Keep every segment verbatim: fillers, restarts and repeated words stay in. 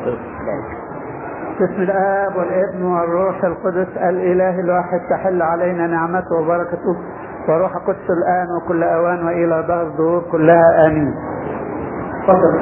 بسم الآب والابن والروح القدس الإله الواحد تحل علينا نعمته وبركته وروح القدس الآن وكل أوان وإلى دهر الدهور كلها آمين. تفضل.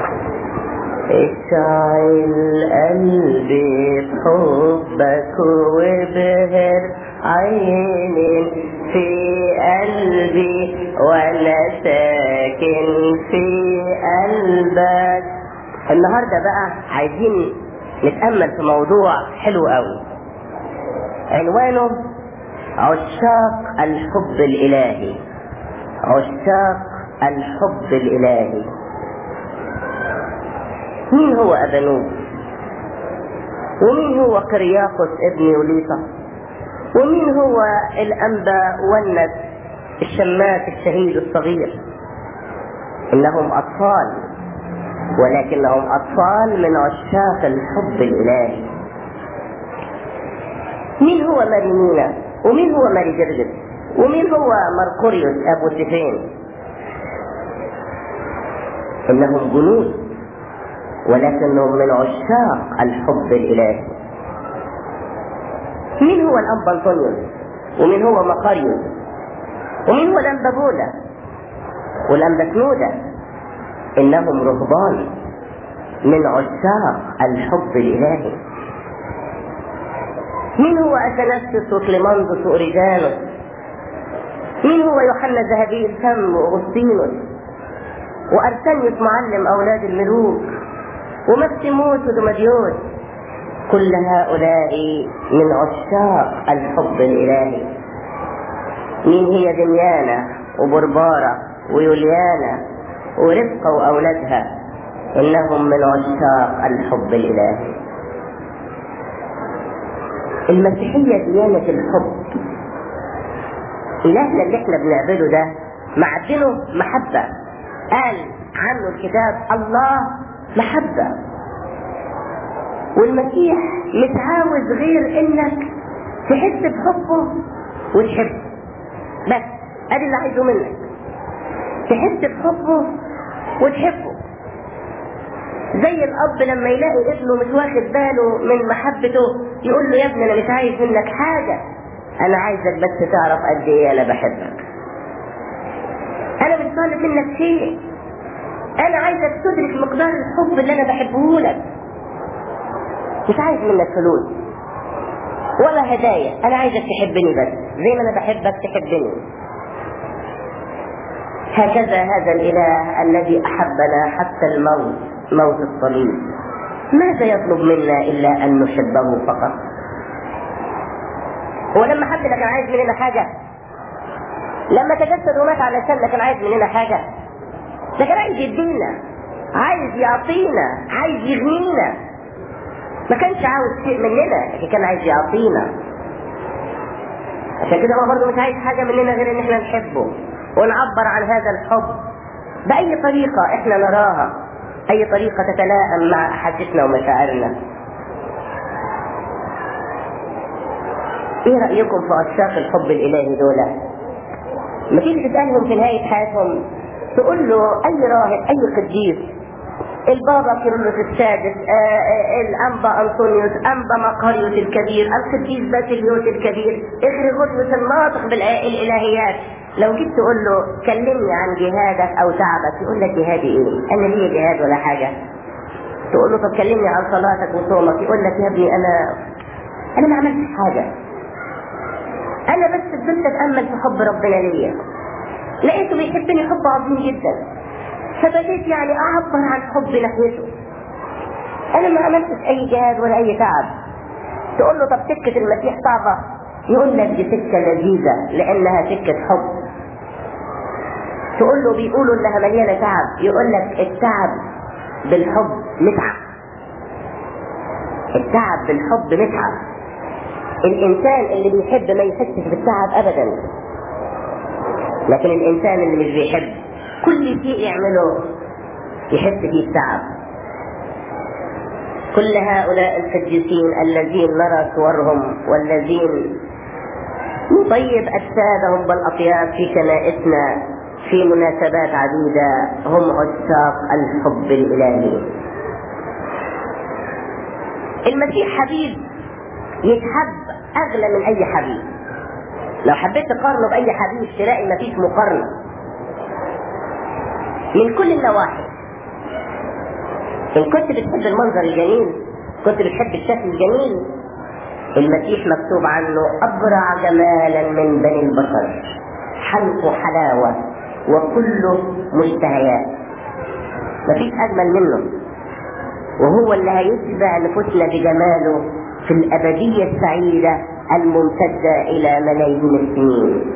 اشعل قلبي بحبك وبهر عيني في قلبي وانا ساكن في قلبك. النهارده بقى عايزين نتأمل في موضوع حلو قوي عنوانه عشاق الحب الإلهي. عشاق الحب الإلهي. مين هو أبانوب؟ ومين هو قرياقس ابن يوليطة؟ ومين هو الأنبا والنس الشماس الشهيد الصغير؟ إنهم أطفال، ولكنهم أطفال من عشاق الحب الإلهي. مين هو ماري مينا؟ ومين هو ماري جرجس؟ ومين هو مرقريوس أبو سفين؟ إنهم جنود، ولكنهم من عشاق الحب الإلهي. مين هو الأنبا أنطونيوس؟ ومين هو مقاريوس؟ ومين هو الأنبا بولا والأنبا سنودة؟ إنهم رهبان من عشاق الحب الإلهي. مين هو أثناسيوس وكليماندوس وأوريجانوس؟ مين هو يوحنا ذهبي الفم وأغسطينوس وأرسنيوس معلم أولاد الملوك ومكسيموس ودمديوس؟ كل هؤلاء من عشاق الحب الإلهي. مين هي دميانة وبربارة ويوليانا ورفقة وأولادها؟ إنهم من عشاق الحب الإلهي. المسيحية ديانة الحب. إلهنا اللي احنا بنعبده ده معدنه محبة. قال عنه الكتاب الله محبة. والمسيح مش عاوز غير إنك تحس بحبه وتحبه بس. ادي اللي عايزه منك، تحس بحبه وتحبه. زي الاب لما يلاقي ابنه مش واخد باله من محبته يقول له يا ابني انا مش عايز منك حاجه، انا عايزك بس تعرف قد ايه انا بحبك. انا مش طالب منك شيء، انا عايزك تدرك مقدار الحب اللي انا بحبه لك. مش عايز منك فلوس ولا هدايا، انا عايزك تحبني بس زي ما انا بحبك تحبني. هكذا هذا الإله الذي أحبنا حتى الموت، موت الصليب، ماذا يطلب منا إلا أن نحبه فقط؟ هو لما حب لك كان عايز مننا حاجة؟ لما تجسد ومات علشان كان عايز مننا حاجة؟ ده كان عايز يدينا، عايز يعطينا، عايز يغنينا. ما كانش عاوز شيء مننا، لكن كان عايز يعطينا. عشان كده هو برضه مش عايز حاجة مننا غير إن احنا نحبه ونعبر عن هذا الحب بأي طريقة احنا نراها، أي طريقة تتلائم مع أحاسيسنا ومشاعرنا. ايه رأيكم في عشاق الحب الإلهي دول؟ ما تيجي تسألهم في نهاية حياتهم تقول له أي راهب، أي قديس، البابا كيرلس السادس، الأنبا أنطونيوس، أنبا مقاريوس الكبير، القديس باسيليوس الكبير، إغريغوريوس الناطق بالإلهيات، لو جيت تقول له كلمني عن جهادك أو تعبك يقول لك جهادي إيه؟ أنا ليه جهاد ولا حاجة؟ تقول له طب كلمني عن صلاتك وصومك يقول لك يا ابني أنا أنا ما عملتش حاجة، أنا بس فضلت أتأمل في حب ربنا ليا، لقيته بيحبني حب عظيم جدا، فبديت يعني أعبر عن حب ناحيته. أنا ما عملتش أي جهاد ولا أي تعب. تقول له طب سكة المسيح صعبة؟ يقول لك دي سكة لذيذة لأنها سكة حب. تقول له بيقولوا إنها مليانة تعب، يقول لك التعب بالحب متعب. التعب بالحب متعب. الإنسان اللي بيحب ما يحسش بالتعب أبدا، لكن الإنسان اللي مش بيحب كل شيء يعمله يحس فيه التعب. كل هؤلاء القديسين الذين نرى صورهم والذين نطيب أجسادهم بالأطياب في كنائسنا في مناسبات عديدة هم عشاق الحب الإلهي. المسيح حبيب يتحب اغلى من اي حبيب. لو حبيت تقارنه باي حبيب تلاقي مفيش مقارنه من كل النواحي. ان كنت بتحب المنظر الجميل، كنت بتحب الشكل الجميل، المسيح مكتوب عنه ابرع جمالا من بني البشر، حلقه حلاوه وكله مشتهيات، مفيش اجمل منه، وهو اللي هيشبع نفوسنا بجماله في الابديه السعيده الممتده الى ملايين السنين.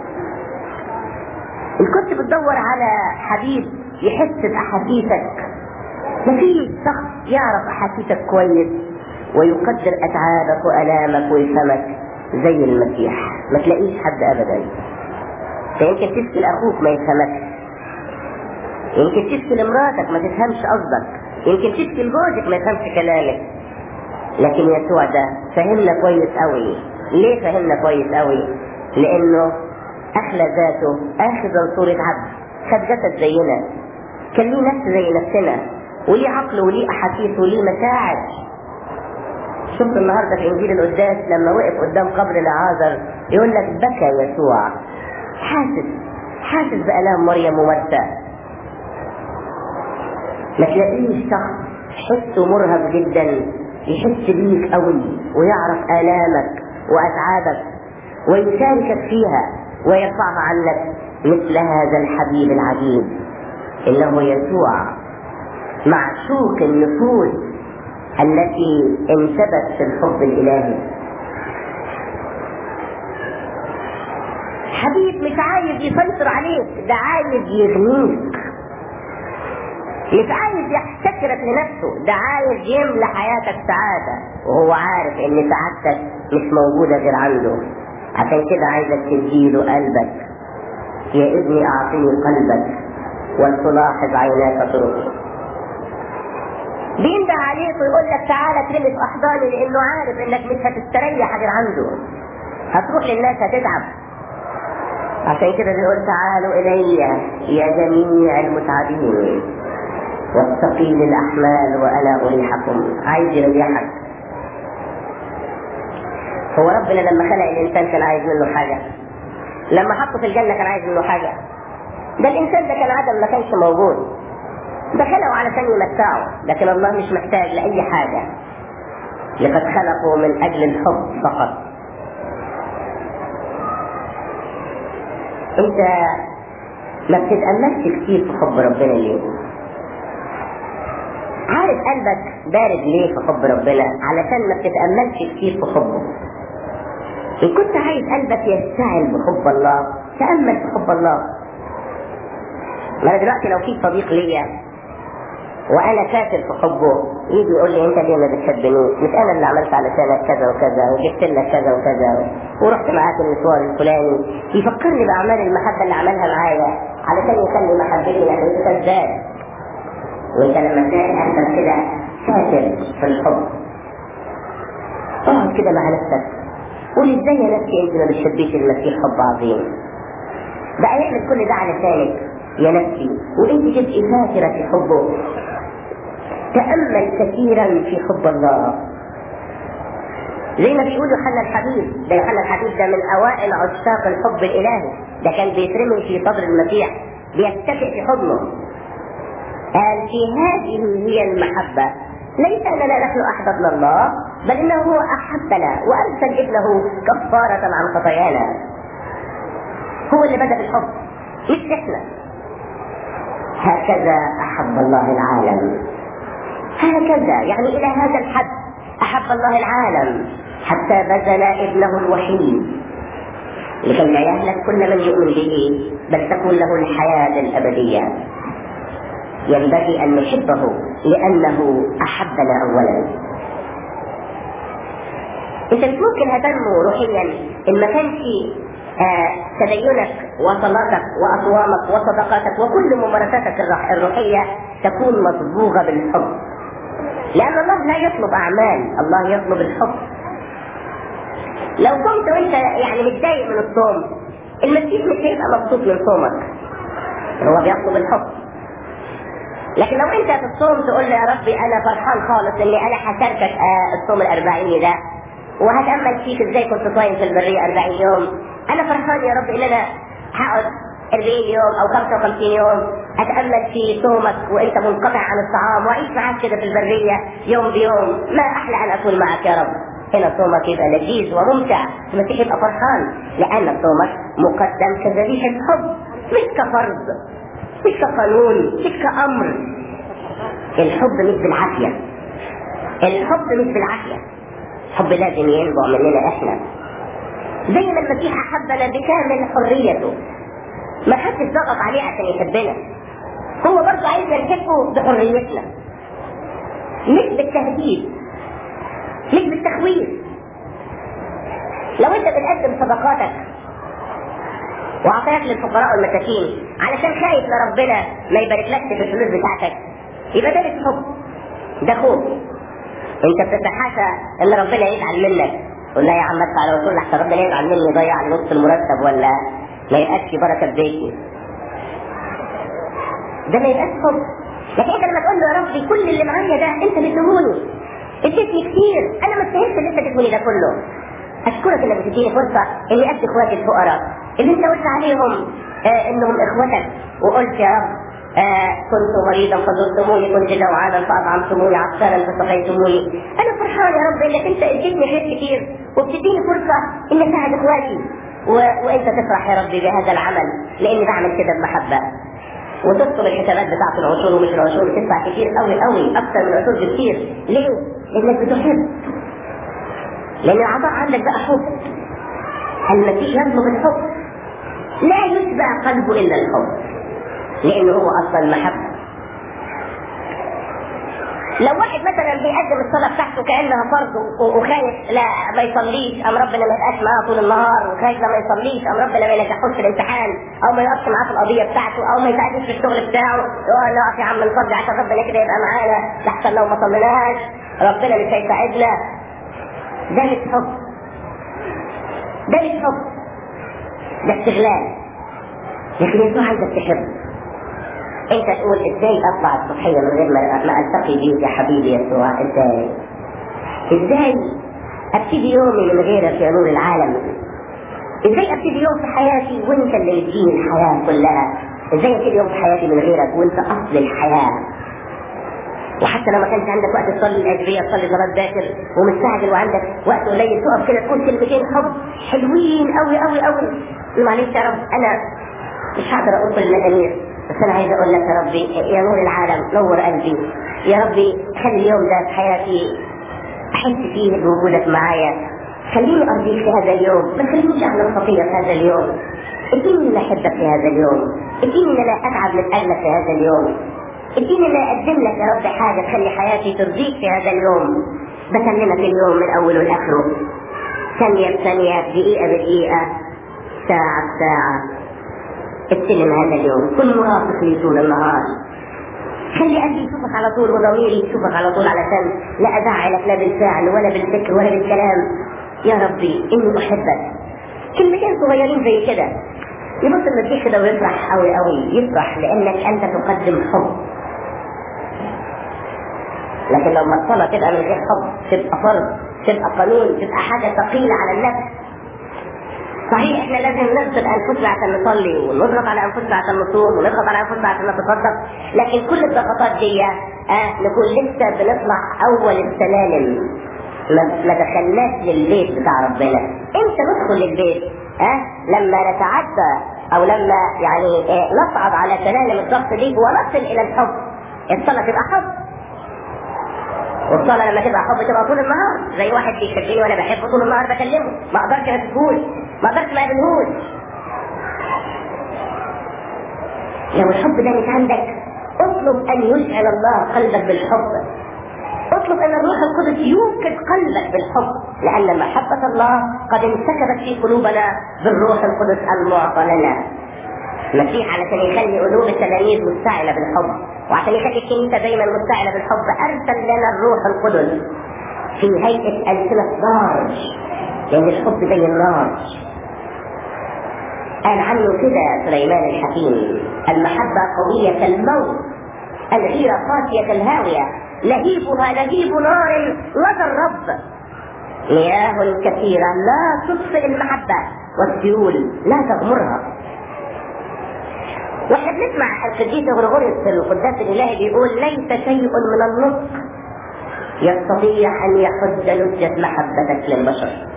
ان كنت بتدور على حبيب يحس باحاسيسك، مفيش شخص يعرف احاسيسك كويس ويقدر اتعابك والامك ويفهمك زي المسيح. ما تلاقيش حد ابدا. فيمكن تشكي لاخوك ما يفهمكش، يمكن تشكي لمراتك ما تفهمش قصدك، يمكن تشكي لجوزك ما يفهمش كلامك، لكن يسوع ده فهمنا كويس قوي. ليه فهمنا كويس قوي؟ لانه اخلى ذاته اخذ صورة عبد، خد جسد زينا، كان ليه نفس زي نفسنا، وليه عقل وليه احاسيس وليه مشاعر. شفت النهارده في انجيل القداس لما وقف قدام قبر لعازر يقول لك بكى يسوع، حاسس حاسس بآلام مريم ومرثا. ما تلاقيش شخص حسه مرهق جدا يحس بيك قوي ويعرف آلامك وأتعابك ويشاركك فيها ويرفعها عنك مثل هذا الحبيب العجيب إنه يسوع، معشوق النفوس التي انثبت في الحب الإلهي. حبيب مش عايز يسيطر عليك، ده عايز يغنيك، مش عايز يحتكرك لنفسه، ده عايز يملى حياتك سعادة، وهو عارف ان سعادتك مش موجودة غير عنده. عشان كده عايزك تديله قلبك. يا ابني اعطني قلبك ولتلاحظ عيناك طرقي. بينده عليك ويقول لك تعالى ترمي في احضاني، لانه عارف انك مش هتستريح غير عنده، هتروح للناس هتتعب. عشان كده بيقول تعالوا الي يا جميع المتعبين والثقيل الاحمال وانا اريحكم. عايز يريحك. هو ربنا لما خلق الانسان كان عايز منه حاجه؟ لما حطه في الجنه كان عايز منه حاجه؟ ده الانسان ده كان عدم، ما كانش موجود، ده خلقه علشان يمتعه. لكن الله مش محتاج لاي حاجه، لقد خلقه من اجل الحب فقط. انت ما بتتأملش كتير في حب ربنا ليه؟ عارف قلبك بارد ليه في حب ربنا؟ علشان ما بتتأملش كتير في حبه. ان كنت عايز قلبك يشتعل بحب الله تأمل في حب الله. ما انا دلوقتي لو في صديق ليا وانا كافر في حبه يجي يقول لي انت ليه ما بتحبنيش؟ مش انا اللي عملت علشانك كذا وكذا وجبت لك كذا وكذا ورحت معاك المشوار الفلاني، يفكرني باعمال المحبه اللي عملها معايا علشان يخلي محبتي ناحيته تزداد. وانت لما تلاقي قلبك كده كافر في الحب اقعد كده مع نفسك قول ازاي يا نفسي انت ما بتحبيش المسيح حب عظيم؟ ده هيعمل كل ده علشانك يا نفسي وانت تبقي فاكره في حبه. تأمل كثيرا في حب الله. زي ما بيقول يوحنا الحبيب، ده يوحنا الحبيب ده من اوائل عشاق الحب الالهي، ده كان بيترمي في صدر المسيح بيتكئ في حضنه. قال في هذه هي المحبة، ليس اننا نحن احببنا الله بل انه هو احبنا وارسل ابنه كفارة عن خطايانا. هو اللي بدأ بالحب مش احنا. هكذا احب الله العالم، هكذا يعني الى هذا الحد احب الله العالم حتى بذل ابنه الوحيد لكي لا يهلك كل من يؤمن به بل تكون له الحياة الابدية. ينبغي ان نحبه لانه احبنا اولا. انت مش ممكن هتنمو روحيا ان ما كانش آه تدينك وصلاتك واصوامك وصدقاتك وكل ممارساتك الروحية تكون مصبوغة بالحب. لأن الله لا يطلب أعمال، الله يطلب الحب. لو قمت وانت يعني متضايق من الصوم المسيح مش هيبقى مبسوط من صومك، هو بيطلب الحب. لكن لو انت في الصوم تقول له يا ربي انا فرحان خالص اني انا هشاركك آه الصوم الاربعيني ده، وهتأمل فيك ازاي كنت صايم في البرية أربعين يوم. انا فرحان يا رب ان انا هقعد أربعين يوم او خمسة وخمسين يوم اتأمل في صومك وانت منقطع عن الطعام، واعيش معاك كده في البرية يوم بيوم. ما احلى ان اكون معك يا رب. هنا صومك يبقى لذيذ وممتع، المسيح يبقى فرحان لان صومك مقدم كذبيحة حب، مش كفرض، مش كقانون، مش كأمر. الحب مش بالعافية، الحب مش بالعافية، الحب لازم ينبع مننا احنا. زي ما المسيح احبنا بكامل حريته، ما حدش ضغط عليه عشان يحبنا، هو برضه عايزنا نحبه بحريتنا، مش بالتهديد، مش بالتخويف. لو انت بتقدم صدقاتك وعطيت للفقراء والمساكين علشان خايف لربنا ما يباركلكش في الفلوس بتاعتك، يبقى ده مش حب، ده خوف. انت بتتحاشى ان ربنا يزعل منك، قول لا يا عم ادفع على وصول لحتى ربنا يزعل مني يضيع لي نص المرتب ولا ما يبقاش في بركه بيتي. ده ما يبقاش حب. لكن انت لما تقول له يا ربي كل اللي معايا ده انت بتديهوني، اديتني كتير، انا ما استاهلش اللي انت اديتهوني ده كله، اشكرك انك بتديني فرصه اني ادي اخواتي الفقراء اللي انت قلت عليهم آه انهم اخوتك، وقلت يا رب آه كنت مريضا فزرتموني، كنت جوعانا فاطعمتموني، عطشانا فسقيتموني. انا فرحان يا رب انك انت اديتني خير كتير وبتديني فرصه اني اساعد اخواتي، و... وانت تفرح يا ربي بهذا العمل لاني بعمل كده بمحبه. وتكتب الحسابات بتاعت العشور ومش العشور، تدفع كتير قوي قوي اكثر من العشور بكتير. ليه؟ لانك بتحب، لان العطاء عندك بقى حب. المسيح يطلب الحب، لا يشبع قلبه الا الحب، لانه هو اصلا المحبه. لو واحد مثلا بيقدم الصلاه بتاعته كانها فرض وخايف لا ما يصليش ام ربنا ما يبقاش معاه طول النهار، وخايف لما يصليش ام ربنا ما ينجحوش في الامتحان، او ما يقفش معاه في القضيه بتاعته، او ما يساعدوش في الشغل بتاعه، يقول لا يا عم نصلي عشان ربنا كده يبقى معانا، لحسن لو ما صليناش ربنا مش هيساعدنا. ده مش حب، ده مش حب، ده استغلال. لكن يسوع عايزك تحب. انت تقول ازاي اطلع الصبحيه من غير ما التقي بيك يا حبيبي يسوع؟ ازاي؟ ازاي ابتدي يومي من غيرك يا نور العالم؟ ازاي ابتدي يوم في حياتي وانت اللي مديني الحياه كلها؟ ازاي ابتدي يوم في حياتي من غيرك وانت اصل الحياه؟ وحتى لو ما كانش عندك وقت تصلي الاجريه، تصلي صلاه باكر ومستعجل وعندك وقت قليل، تقف كده تقول كلمتين حب حلوين قوي قوي قوي. معلش يا رب انا مش هقدر اقول كل المزامير، بس انا عايز اقول لك يا ربي يا نور العالم نور قلبي، يا ربي خلي اليوم ده في حياتي احس فيه بوجودك معايا، خليني ارضيك في هذا اليوم، ما تخلينيش اعمل خطيه في هذا اليوم، اديني ان احبك في هذا اليوم، اديني ان انا اتعب من اجلك في هذا اليوم، اديني ان اقدم لك يا رب حاجه تخلي حياتي ترضيك في هذا اليوم. بكلمك اليوم من اوله لاخره، ثانيه بثانيه، دقيقه بدقيقه، ساعه بساعه. استلم هذا اليوم، كن مرافق لي طول النهار، خلي قلبي يشوفك على طول وضميري يشوفك على طول، علشان لا ازعلك لا بالفعل ولا بالفكر ولا بالكلام. يا ربي اني احبك. كلمتين صغيرين زي كده يبص المسيح كده ويفرح قوي قوي، يفرح لانك انت تقدم حب. لكن لو ما الصلاه تبقى من غير حب تبقى فرض، تبقى قانون، تبقى حاجه ثقيله على النفس. صحيح احنا لازم نضغط انفسنا عشان نصلي، ونضغط على انفسنا عشان نصوم، ونضغط على انفسنا عشان نتصدق، لكن كل الضغطات دي اه نكون لسه بنطلع اول السلالم، ما دخلناش للبيت بتاع ربنا. امتى ندخل للبيت؟ اه لما نتعدى او لما يعني اه نصعد على سلالم الضغط دي ونصل الى الحب. الصلاه تبقى حب، والصلاة لما تبقى حب تبقى طول النهار. زي واحد بيحبني وانا بحبه طول النهار بكلمه، ما اقدرش ما تفهوش، ما اقدرش ما اقابلهوش. لو الحب ده مش عندك اطلب ان يشعل الله قلبك بالحب، اطلب ان الروح القدس يوقظ قلبك بالحب، لان محبة الله قد انسكبت في قلوبنا بالروح القدس المعطى لنا. المسيح علشان يخلي قلوب التلاميذ مشتعلة بالحب، وعشان يخلي الكنيسة دايما مشتعلة بالحب، أرسل لنا الروح القدس في هيئة ألسنة نار، لأن الحب زي النار. قال عنه كده سليمان الحكيم: المحبة قوية كالموت الغيرة قاسية الهاوية لهيبها لهيب نار لدى الرب، مياه كثيرة لا تطفئ المحبة والسيول لا تغمرها. واحنا بنسمع القديس غرغوريوس في القداس الالهي بيقول ليس شيء من النطق يستطيع ان يحد لجة محبتك للبشر.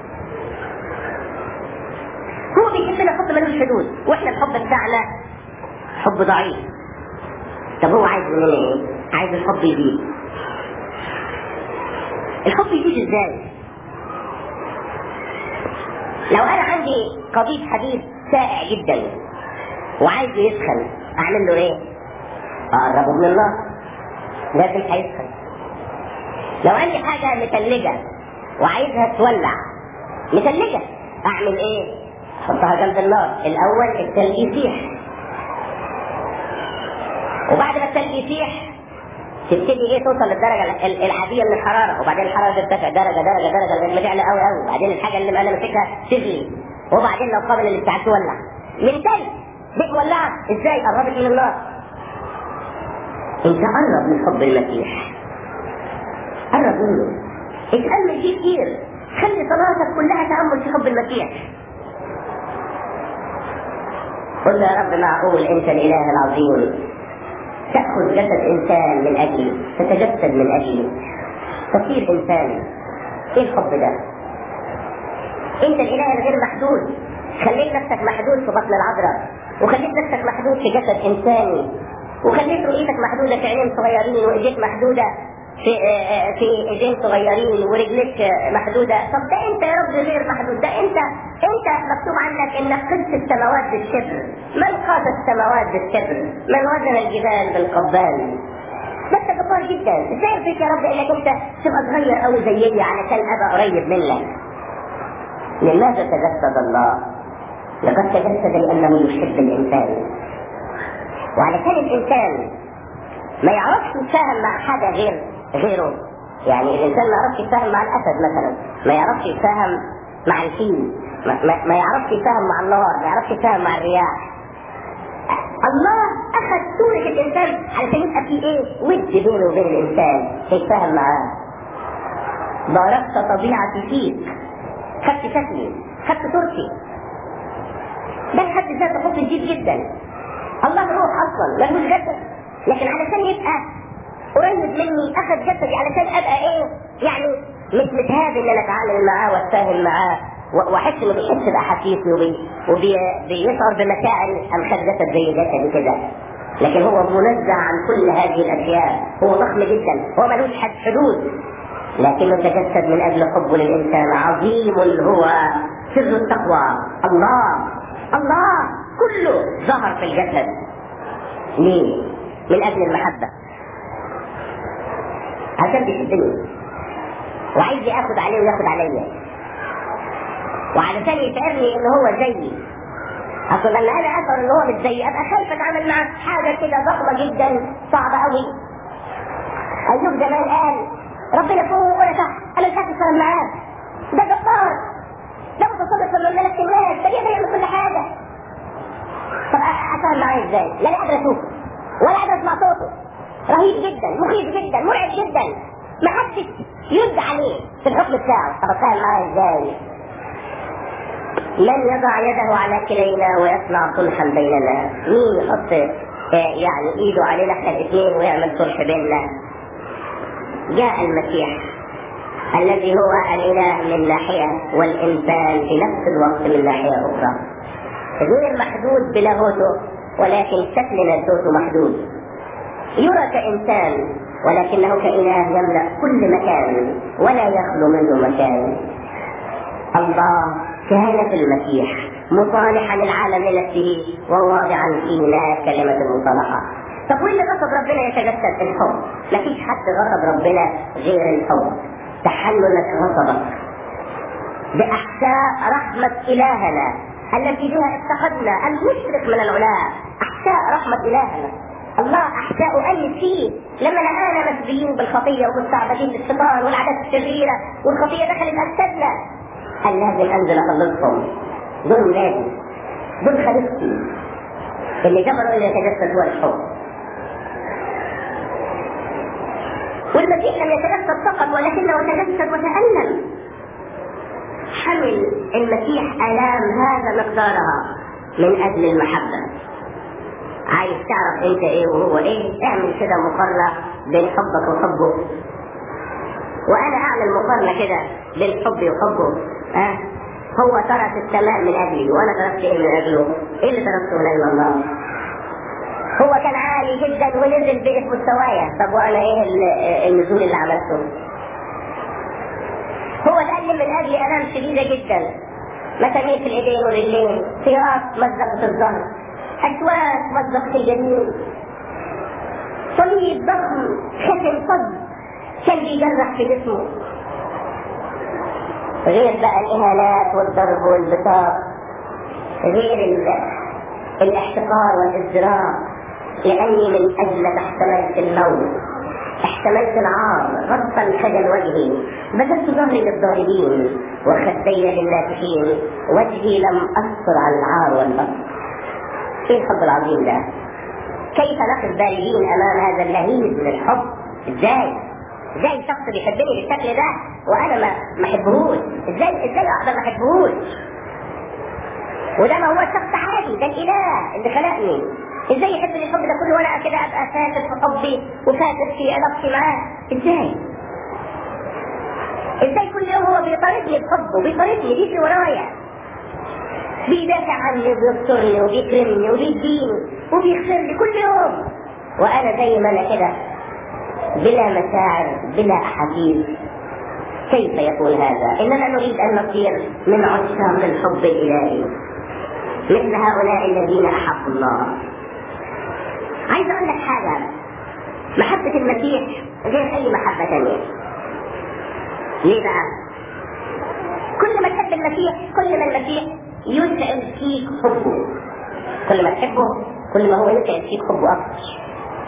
هو بيحبنا حب ملوش حدود، واحنا الحب بتاعنا حب ضعيف. طب هو عايز مننا ايه؟ عايز الحب يزيد. الحب يزيد ازاي؟ لو انا عندي قضيب حديد سائع جدا وعايز يسخن، اعمل له ايه؟ اقربه من النار، لازم هيسخن. لو عندي حاجه متلجه وعايزها تولع، متلجه، اعمل ايه؟ احطها جنب النار. الاول التلج يسيح، وبعد ما التلج يسيح تبتدي ايه؟ توصل للدرجه العاديه من الحراره، وبعدين الحراره ترتفع درجه درجه درجه لغايه ما تعلى قوي قوي، وبعدين الحاجه اللي انا ماسكها تغلي، وبعدين لو قابل للاشتعال تولع. من تلج دي مولعه ازاي؟ قربت من النار. انت قرب من حب المسيح، قرب منه، اتأمل فيه كتير، خلي صلاتك كلها تأمل في حب المسيح. قل يا رب معقول انت الاله العظيم تأخذ جسد انسان من اجلي، تتجسد من اجلي، تصير انسان؟ ايه الحب ده؟ انت الاله الغير محدود، خليت نفسك محدود في بطن العذراء، وخليت نفسك محدود في جسد انساني، وخليت رؤيتك محدودة في عينين صغيرين، وايديك محدودة في في ايدين صغيرين، ورجليك محدودة. طب ده انت يا رب غير محدود، ده انت انت مكتوب عنك انك قدت السماوات بالشبر، من قاس السماوات بالشبر، من وزن الجبال بالقبال. ده انت جبار جدا، ازاي يرضيك يا رب انك انت تبقى صغير قوي زيي علشان ابقى قريب منك؟ لماذا تجسد الله؟ لقد تجسد لانه يحب الانسان، وعلشان الانسان ما يعرفش يتفاهم مع حاجه غير غيره. يعني الانسان ما يعرفش يتفاهم مع الاسد مثلا، ما يعرفش يتفاهم مع الفيل، ما, ما, ما يعرفش يتفاهم مع النار، ما يعرفش يتفاهم مع الرياح. الله اخذ صورة الانسان علشان يبقى في ايه؟ ود بينه وبين الانسان، يتفاهم معاه. باركت طبيعتي فيك، خدت شكلي، خدت صورتي. ده لحد ذاته حب جديد جدا. الله روح اصلا ملوش جسد، لكن علشان يبقى قريب مني اخذ جسدي علشان ابقى ايه؟ يعني مش متهاب ان انا اتعامل معاه واتفاهم معاه واحس انه بيحس باحاسيسي وبيشعر بمشاعري. ام خد جسد زي جسدي كده، لكن هو منزه عن كل هذه الاشياء، هو ضخم جدا، هو ملوش حد حدود، لكنه تجسد من اجل حبه للانسان. عظيم هو سر التقوى. الله الله كله ظهر في الجسد. ليه؟ من اجل المحبه، عشان بيحبني وعايز ياخد عليه وياخد عليا، وعلشان يشعرني ان هو زيي. اصل لما انا اشعر ان هو مش زيي ابقى خايف اتعامل معاه، حاجه كده ضخمه جدا صعبه قوي. ايوب زمان قال ربنا فوق وانا تحت، انا مش عارف اتكلم معاه، ده جبار، ده متصرف في مملكه الناس، ده يقدر يعمل كل حاجه. طب اتعامل معاه ازاي؟ لا انا قادر اشوفه ولا قادر اسمع صوته، رهيب جدا، مخيف جدا، مرعب جدا، ما حدش يرد عليه في الحكم بتاعه. طب اتعامل معاه ازاي؟ من يضع يده على كلينا ويصنع صلحا بيننا؟ مين يحط يعني ايده علينا احنا الاثنين ويعمل صلح بيننا؟ جاء المسيح الذي هو الاله من ناحيه والانسان في نفس الوقت من ناحيه اخرى، غير محدود بلاهوته ولكن شكل ناسوته محدود، يرى كإنسان ولكنه كإله يملأ كل مكان ولا يخلو منه مكان. الله كان في المسيح مصالحا العالم لنفسه وواضعا فينا كلمة المصالحة. طب وين غصب ربنا يتجسد؟ الحب. مفيش حد غصب ربنا غير الحب. تحللك غصبك بأحشاء رحمة إلهنا التي بها اتخذنا المشرق من العلاء. أحشاء رحمة إلهنا، الله أحشاء أي شيء. لما لقانا مسبيين بالخطية ومستعبدين بالشيطان والعادات الشريرة والخطية دخلت أجسادنا، قال لازم أنزل أخلصهم. دول ولادي، دول خليقتي، اللي جبروا إلى يتجسد هو الحب. المسيح لم يتجسد فقط ولكنه تجسد وتألم. حمل المسيح آلام هذا مقدارها من أجل المحبة. عايز تعرف انت ايه وهو ايه؟ اعمل كده مقارنة بين حبك وحبه. وانا اعمل مقارنة كده بين حبي وحبه. اه هو ترك السماء من اجلي وانا تركت ايه من اجله؟ ايه اللي تركته من اجل الله؟ هو كان عالي جدا ونزل بقيت مستوايا، طب وانا ايه النزول اللي عملته؟ هو اتألم من اجلي الام شديدة جدا، مسامير في الايدين والرجلين، سيارات مزقت الظهر، أشواك مزقت الجنين، صليب ضخم ختم صد كان بيجرح في جسمه، غير بقى الإهانات والضرب والبطاق، غير الاحتقار والازدراء، لأني من أجلك احتملت الموت، احتملت العار، ربطا خجل وجهي، بذلت ظهري للضاربين وخدي للناتحين، وجهي لم أستر على العار والبطر. ايه الحب العظيم ده؟ كيف نقف باردين امام هذا اللهيب من الحب؟ ازاي؟ ازاي شخص بيحبني بالشكل ده وانا ما ما احبهوش؟ ازاي ازاي اقدر ما احبهوش؟ وده ما هو شخص عادي، ده الاله اللي خلقني. ازاي يحبني الحب ده كله وانا كده ابقى فاسد في حبي وفاسد في علاقتي معاه؟ ازاي؟ ازاي كل يوم هو بيطاردني بحبه، بيطاردني بيجري ورايا، بيدافع عني وبيسترني وبيكرمني وبيديني وبيغفر لي كل يوم، وانا زي ما انا كده بلا مشاعر بلا احاسيس؟ كيف يكون هذا؟ اننا نريد ان نصير من عشاق الحب الالهي مثل هؤلاء الذين احبوا الله. عايز اقول لك حاجه، محبه المسيح غير اي محبه ثانيه. ليه بقى؟ كل ما تحب المسيح كل ما المسيح يسعد فيك حبه، كل ما تحبه كل ما هو يسعد فيك حبه اكثر.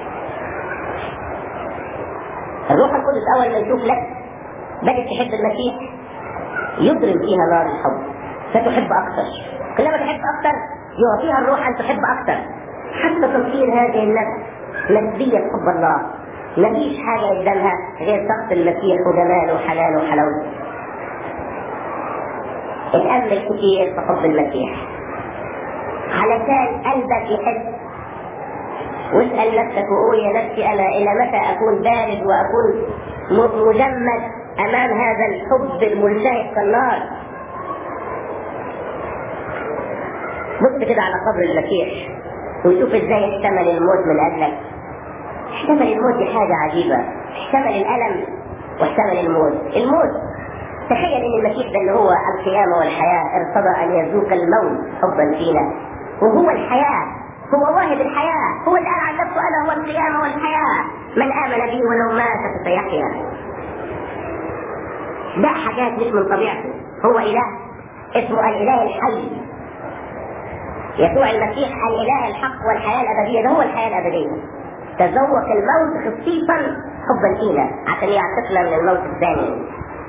الروح القدس اول ما يشوف لك بدأت تحب المسيح يضرب فيها نار الحب فتحب اكثر، كلما تحب اكثر يعطيها الروح ان تحب اكثر، حتى تصير هذه النفس نسبية حب الله، مفيش حاجة قدامها غير شخص المسيح وجماله وحنانه وحلاوته. اتأمل كتير في حب المسيح علشان قلبك يحب، واسأل نفسك وقول يا نفسي أنا إلى متى أكون بارد وأكون مجمد أمام هذا الحب الملتهب كالنار؟ بص كده على قبر المسيح وشوف ازاي احتمل الموت من أجلك. احتمل الموت دي حاجة عجيبة، احتمل الألم واحتمل الموت. الموت تخيل ان المسيح ده اللي هو القيامة والحياة ارتضى ان يذوق الموت حبا فينا، وهو الحياة، هو واهب الحياة، هو اللي قال عن نفسه انا هو القيامة والحياة، من امن بي ولو مات فسيحيا. ده حاجات مش من طبيعته، هو اله اسمه الاله الحي. يسوع المسيح الاله الحق والحياة الابدية، ده هو الحياة الابدية. تذوق الموت خصيصا حبا فينا عشان يعتقنا من الموت الثاني.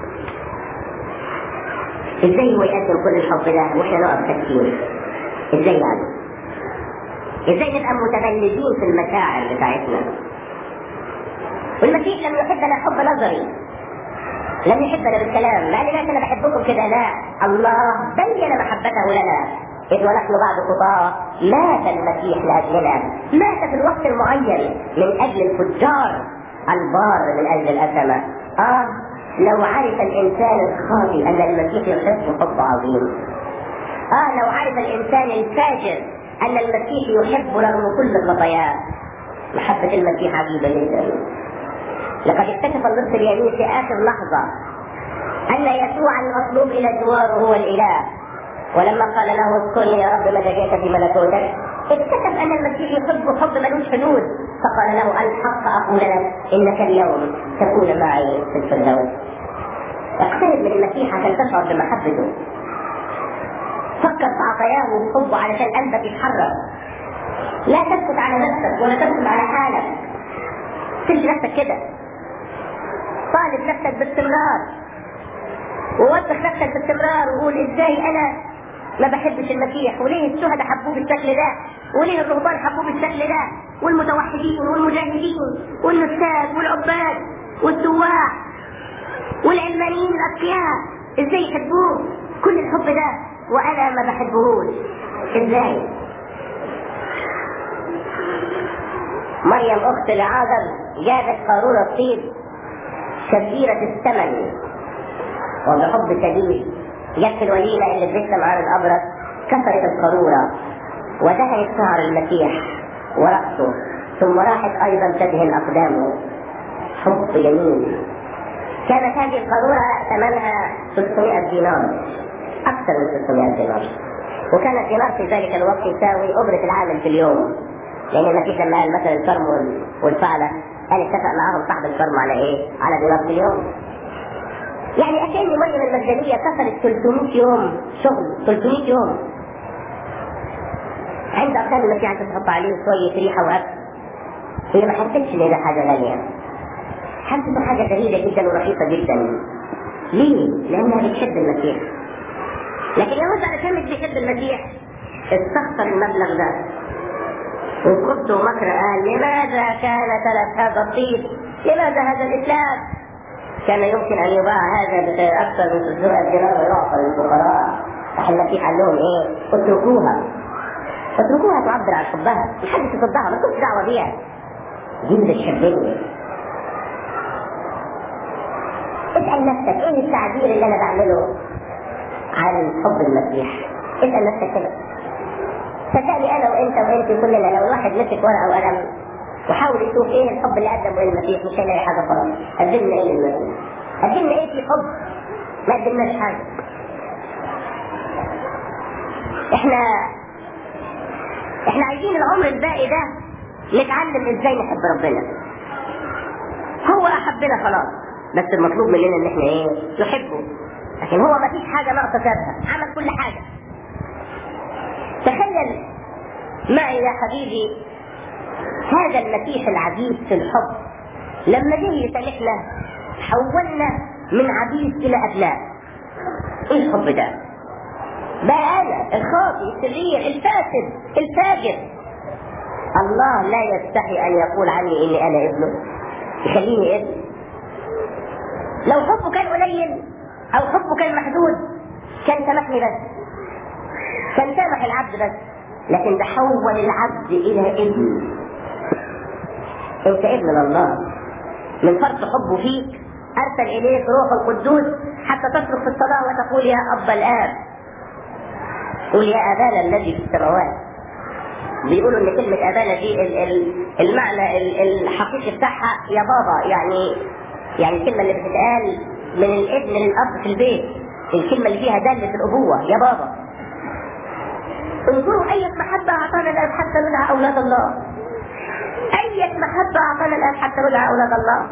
ازاي هو يقدم كل الحب ده واحنا نقف ساكتين؟ ازاي يعني؟ ازاي نبقى متبلدين في المشاعر بتاعتنا؟ والمسيح لم يحبنا حب نظري، لم يحبنا بالكلام، ما قالناش انا بحبكم كده، لا، الله بين محبته لنا اذ ونحن بعد خطاه مات المسيح لاجلنا، مات في الوقت المعين من اجل الفجار، البار من اجل الاثمه. اه لو عرف الانسان الخاطئ ان المسيح يحب حب عظيم، اه لو عرف الانسان الفاجر ان المسيح يحب رغم كل خطاياه. محبة المسيح عجيبة جدا. لقد اكتشف اللص اليمين في اخر لحظة ان يسوع المطلوب الى جواره هو الاله، ولما قال له اذكرني يا رب متى جئت في ملكوتك اكتشف ان المسيح يحب حب ملوش حدود، فقال له الحق اقول لك انك اليوم تكون معي في الفردوس. اقترب من المسيح عشان تشعر بمحبته، فكر في عطاياه وحبه علشان قلبك يتحرك. لا تسكت على نفسك ولا تسكت على حالك، تمشي نفسك كده، طالب نفسك باستمرار ووضح نفسك باستمرار وقول ازاي انا ما بحبش المسيح، وليه الشهداء حبوه بالشكل ده، وليه الرهبان حبوه بالشكل ده، والمتوحدين والمجاهدين والنساك والعباد والسواح والعلمانيين الأتقياء ازاي يحبوه كل الحب ده وأنا ما بحبهوش؟ ازاي؟ مريم أخت لعازر جابت قارورة طيب كثيرة الثمن وبحب شديد، جت في الوليمة اللي بتسلم على الأبرص كسرت القارورة ودهنت شعر المسيح ورأسه، ثم راحت أيضا تدهن أقدامه. حب جميل. كانت هذه القارورة ثمنها ثلاثمائة دينار، أكثر من ثلاثمائة دينار، وكان الدينار في ذلك الوقت يساوي أجرة العامل في اليوم، لأن المسيح لما قال مثلا الكرم والفعلة قال اتفق معاهم صاحب الكرم على إيه؟ على دينار في اليوم. يعني أكان مريم المجدلية كسرت ثلاثمائة يوم شغل، ثلاثمائة يوم عند أركان المسيح عشان تحط عليه شوية ريحة وأكل. هي ما حسيتش إن ده حاجة غالية، حسيته حاجة غريبة جدا ورخيصة جدا. ليه؟ لأنها بتحب المسيح. لكن يهوذا علشان مش بيحب المسيح استخسر المبلغ ده وخبط ومكر، قال لماذا كان تلف هذا الطيب؟ لماذا هذا الإسلام؟ كان يمكن أن يباع هذا بأكثر من ثلاثمائة دينار ويعطى للفقراء. المسيح قال لهم إيه؟ اتركوها، اتركوها تعبر عن حبها، محدش يصدها، ما تكونش دعوة بيها، دي اللي بتحبني. اسأل نفسك ايه التعبير اللي انا بعمله عن حب المسيح؟ اسأل نفسك كده. صدقني انا وانت وانت كلنا لو الواحد مسك ورقة وقلم وحاول يشوف ايه الحب اللي قدمه للمسيح مش هيلاقي حاجة خلاص. قدمنا ايه للمسيح؟ قدمنا ايه في حب؟ ما قدمناش حاجة. احنا احنا عايزين العمر الباقي ده نتعلم ازاي نحب ربنا. هو احبنا خلاص، بس المطلوب مننا ان احنا ايه؟ نحبه. لكن هو ما فيش حاجة ناقصة سابها، عمل كل حاجة. تخيل معي يا حبيبي هذا المسيح العزيز في الحب لما جه يسامحنا حولنا من عبيد الى ابناء. ايه الحب ده؟ بقى انا الخاطئ الشرير الفاسد الفاجر، الله لا يستحي ان يقول عني اني انا ابنه، يخليني ابن. لو حبه كان قليل او حبه كان محدود كان سامحني بس، كان سامح العبد بس، لكن ده حول العبد الى ابن. انت ابن لله، من فرط حبه فيك ارسل اليك روح القدوس حتى تصرخ في الصلاة وتقول يا ابا الاب. قول يا ابانا الذي في السماوات. بيقولوا ان كلمة ابانا دي المعنى الحقيقي بتاعها يا بابا، يعني يعني الكلمة اللي بتتقال من الابن للاب في البيت، الكلمة اللي فيها دالة الابوة يا بابا. انظروا اية محبة اعطانا الاب حتى ندعى اولاد الله. اية محبة اعطانا الاب حتى ندعى اولاد الله.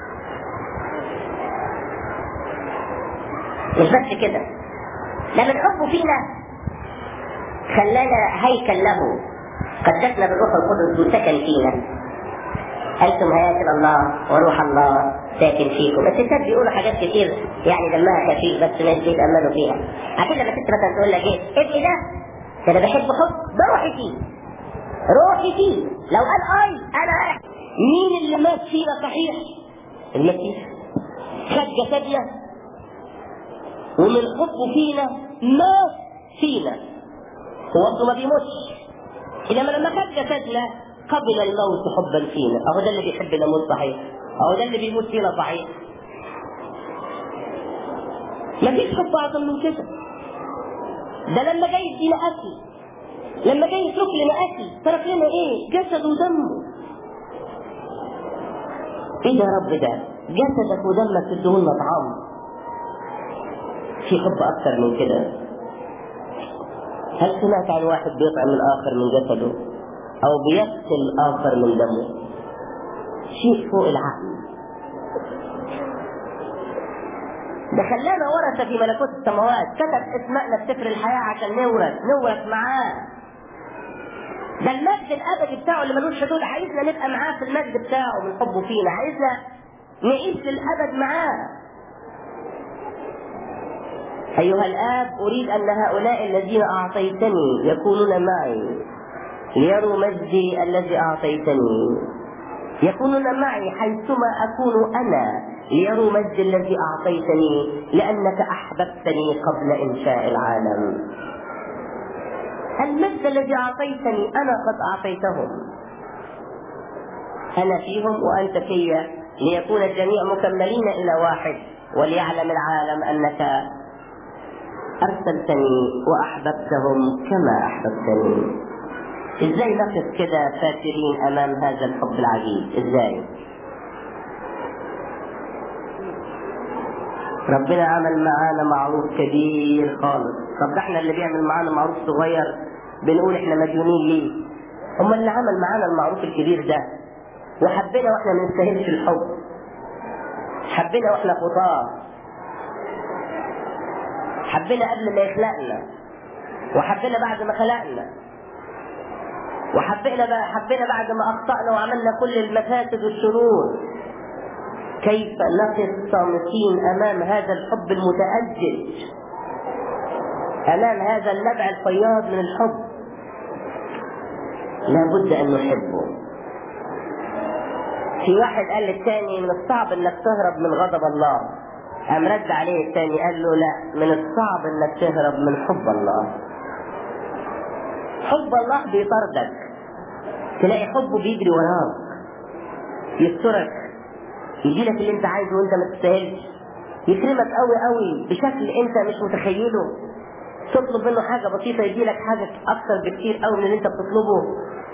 مش بس كده، ده من حبه فينا خلانا هيكل له، قدسنا بالروح القدس وسكن فينا. أنتم هياكل الله وروح الله ساكن فيكم. الستات بيقولوا حاجات كتير يعني دمها خفيف بس مش بيتأملوا فيها. عشان لما ست مثلا تقول لك ايه؟ ابني ده ده انا بحب حب بروحي فيه، روحي فيه. لو قال اي انا مين اللي مات فينا صحيح؟ المسيح خد جسدنا ومن حبه فينا مات فينا. هو انتم ما بيموتش، انما لما خد جسدنا قبل الموت حبا فينا. اهو ده اللي بيحبنا موت صحيح، اهو ده اللي بيموت فينا صحيح. مفيش حب اعظم من كده. ده لما جاي يدينا اكل، لما جاي يترك لنا اكل ترك لنا ايه؟ جسد ودمه. ايه ده يا رب؟ ده جسدك ودمك تديهولنا طعام. في حب اكثر من كده؟ هل سمعت عن واحد بيطعم الاخر من جسده او بيقتل الاخر من دمه؟ شيء فوق العقل. ده خلانا ورثة في ملكوت السماوات، كتب اسمائنا في سفر الحياة عشان نورث نورث معاه. ده المجد الابدي بتاعه اللي ملوش حدود، عايزنا نبقى معاه في المجد بتاعه من حبه فينا، عايزنا نعيش للابد معاه. أيها الآب أريد أن هؤلاء الذين أعطيتني يكونون معي ليروا مجدي الذي أعطيتني. يكونون معي حيثما أكون أنا ليروا مجد الذي أعطيتني لأنك أحببتني قبل إنشاء العالم. المجد الذي أعطيتني أنا قد أعطيتهم، أنا فيهم وأنت فيا، ليكون الجميع مكملين إلى واحد، وليعلم العالم أنك أرسلتني وأحببتهم كما أحببتني. إزاي نقف كده فاكرين أمام هذا الحب العجيب؟ إزاي؟ ربنا عمل معانا معروف كبير خالص. طب احنا اللي بيعمل معانا معروف صغير بنقول احنا مديونين ليه؟ هم اللي عمل معانا المعروف الكبير ده وحبنا واحنا ما نستاهلش الحب، حبنا واحنا خطاه، حبنا قبل ما يخلقنا، وحبنا بعد ما خلقنا، وحبنا بقى حبنا بعد ما اخطأنا وعملنا كل المفاسد والشرور. كيف نقف صامتين امام هذا الحب المتأجج، امام هذا النبع الفياض من الحب؟ لابد ان نحبه. في واحد قال للثاني: من الصعب انك تهرب من غضب الله. قام رد عليه الثاني قال له: لا، من الصعب انك تهرب من حب الله. حب الله بيطاردك، تلاقي حبه بيجري وراك، يسترك، يجيلك اللي انت عايزه وانت ما تستاهلش، يكرمك قوي قوي بشكل انت مش متخيله. تطلب منه حاجه بسيطه يجيلك حاجه اكثر بكتير قوي من اللي انت بتطلبه.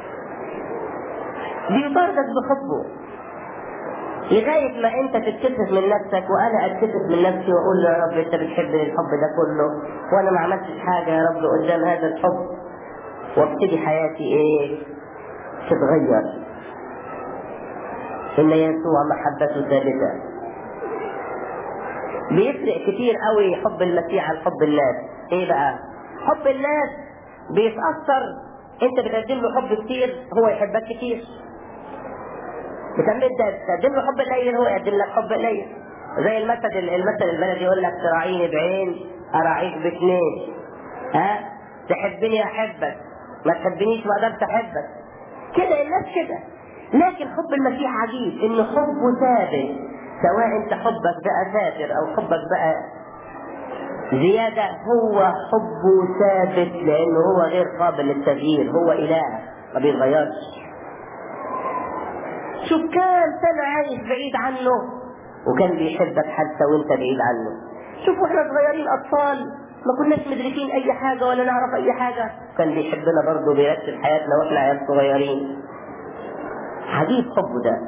بيطاردك بحبه لغايه ما انت تتكسف من نفسك وانا اتكسف من نفسي واقول له: يا رب انت بتحبني الحب ده كله وانا ما عملتش حاجه يا رب قدام هذا الحب، وابتدي حياتي ايه؟ تتغير. إن يسوع محبته ثابتة. بيفرق كتير قوي حب المسيح عن حب الناس. ايه بقى؟ حب الناس بيتأثر، انت بتقدم له حب كتير هو يحبك كتير. بتقدم له حب قليل هو يقدم لك حب قليل. زي المثل المثل البلدي يقول لك: تراعيني بعين اراعيك باثنين. ها؟ تحبني احبك، ما تحبنيش ما اقدرش احبك. كده الناس كده. لكن حب المسيح عجيب، انه حبه ثابت، سواء انت حبك بقى ثابت او حبك بقى زيادة، هو حبه ثابت لانه هو غير قابل للتغيير، هو اله ما بيتغيرش. شوف كام سنة عايش بعيد عنه وكان بيحبك حتى وانت بعيد عنه. شوف واحنا صغيرين اطفال ما كناش مدركين اي حاجة ولا نعرف اي حاجة، كان بيحبنا برضه، بيرتب حياتنا واحنا عيال صغيرين. عجيب حبه ده.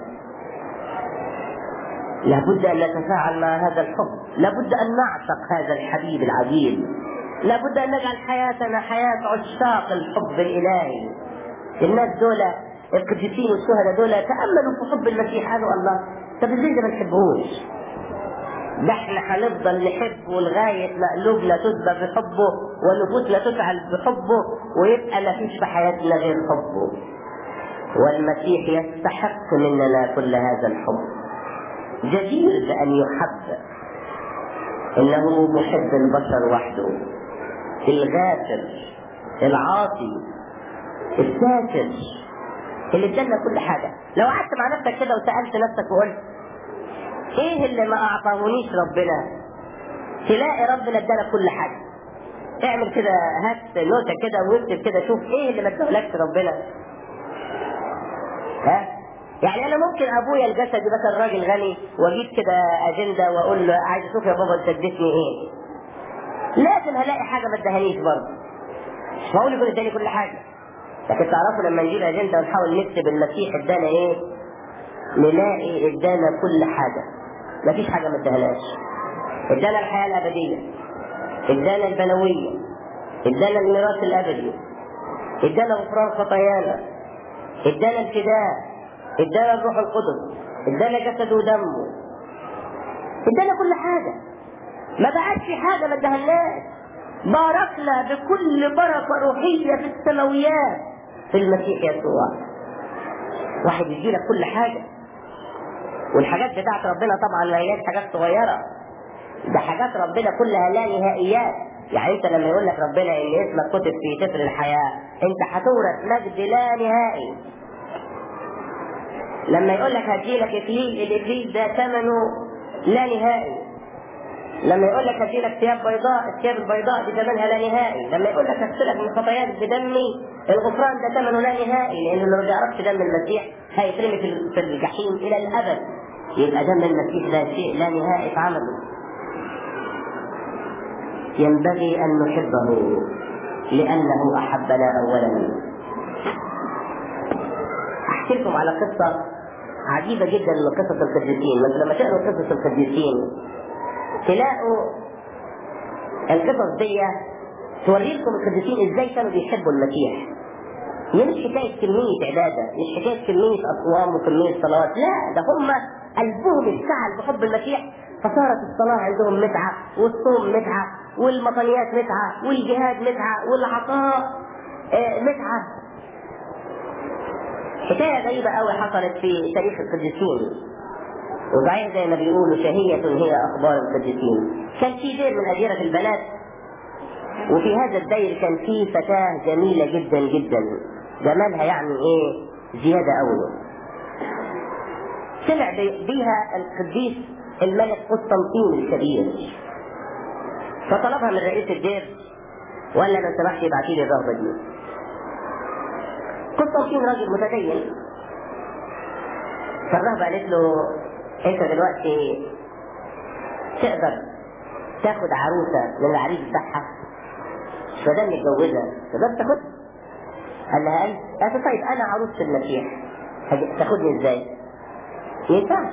لابد ان نتفاعل مع هذا الحب، لابد ان نعشق هذا الحبيب العجيب، لابد ان نجعل حياتنا حياة عشاق الحب الالهي. الناس دول القديسين والشهداء دول تأملوا في حب المسيح، قالوا: الله، طب ازاي ده ما نحبهوش؟ ده احنا هنفضل نحبه لغاية ما قلوبنا تسبى بحبه ونفوسنا تفعل بحبه ويبقى ما فيش في حياتنا غير حبه. والمسيح يستحق مننا كل هذا الحب، جدير بأن يحب، إنه محب البشر وحده، الغافر العاطي الساتر اللي ادالنا كل حاجة. لو قعدت مع نفسك كده وسألت نفسك وقلت: ايه اللي ما اعطاهونيش ربنا؟ تلاقي ربنا ادالك كل حاجة. اعمل كده، هات نوتة كده واكتب كده، شوف ايه اللي ما ادالكش ربنا. ها؟ يعني انا ممكن ابويا الجسدي مثلا راجل غني واجيب كده اجنده واقول له: عايز اشوف يا بابا انت اديتني ايه؟ لازم هلاقي حاجه ما ادهانيش برضه. مش هقول يكون اداني كل حاجه. لكن تعرفوا لما نجيب اجنده ونحاول نكتب المسيح ادانا ايه؟ نلاقي ادانا كل حاجه، مفيش حاجه ما ادهناش. ادانا الحياه الابديه، ادانا البنويه، ادانا الميراث الابدي، ادانا غفران خطايانا، ادانا الفداء، ادانا الروح القدس، ادانا جسده ودمه، ادانا كل حاجه. ما بقاش في حاجه ما ادهناش. باركنا بكل بركه روحيه في السماويات في المسيح يسوع. واحد يجي لك كل حاجه، والحاجات بتاعت ربنا طبعا ما هياش حاجات صغيره، ده حاجات ربنا كلها لا نهائيات. يعني انت لما يقول لك ربنا ان اسمك كتب في سفر الحياه، انت هتورث مجد لا نهائي. لما يقول لك هديلك اكليل، الاكليل ده ثمنه لا نهائي. لما يقول لك هديلك ثياب بيضاء، الثياب البيضاء دي ثمنها لا نهائي. لما يقول لك هغسلك من خطاياك بدمي، الغفران ده ثمنه لا نهائي، لانه لو ما بيعرفش دم المسيح هيترمي في الجحيم الى الابد. يبقى دم المسيح ده شيء لا نهائي في عمله. ينبغي ان نحبه لانه احبنا اولا. احكي لكم على قصه عجيبه جدا من قصص القديسين. مثلا لما تقروا قصص القديسين تلاقوا القصص دي توريكم القديسين ازاي كانوا بيحبوا المسيح. مش حكايه كميه عباده، مش حكايه كميه اصوام وكميه صلوات، لا، ده هم قلبهم اشتعل بحب المسيح، فصارت الصلاه عندهم متعه، والصوم متعه، والمطنيات متعه، والجهاد متعه، والعطاء متعه. حكايه غريبه قوي حصلت في تاريخ القديسين، وصحيح زي ما بيقولوا شهية هي أخبار القديسين. كان في دير من أديرة البنات، وفي هذا الدير كان في فتاة جميلة جدا جدا، جمالها يعني إيه زيادة أوي. سمع بيها القديس الملك قسطنطين الكبير، فطلبها من رئيس الدير وقال له لو سمحت ابعتي لي الرغبة دي. قسطنطين راجل متدين، فالرهبة قالت له انت دلوقتي تقدر تاخد عروسة من العريس بتاعها، فده متجوزة تقدر تاخدها؟ قال لها قالت طيب انا عروسة المسيح تاخدني ازاي؟ ينفعش.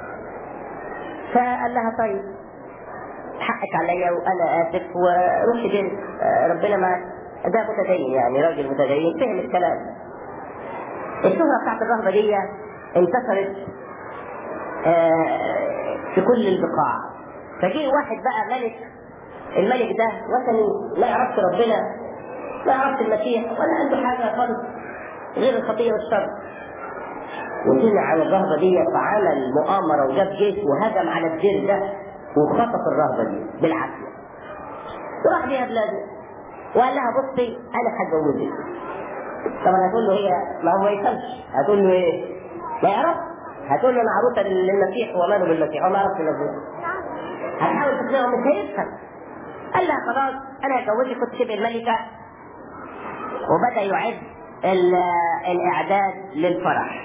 فقال لها طيب حقك عليا وانا اسف وروحي دين ربنا معك. ده متدين يعني راجل متدين فهم الكلام. الشهرة بتاعت الرهبة دي انتشرت في كل البقاع. فجي واحد بقى ملك، الملك ده وثني لا يعرفش ربنا، لا يعرفش المسيح، ولا عنده حاجه خالص غير الخطيه والشر، وسمع عن الرهبه دي فعمل مؤامره وجاب جيش وهجم على الدير ده وخطف الرهبه دي بالعافيه وراح بيها بلاده وقال لها بصي انا هتجوزك. طبعا هتقول له هي ما هو ما يفهمش، هتقول له ايه؟ ما يعرف، هتقول له انا عروسه للمسيح وماله بالمسيح وما اعرفش المسيح. هتحاول تقنعه مش هيفهم. قال لها خلاص انا هجوزك كنت تبقى الملكه، وبدا يعد الاعداد للفرح.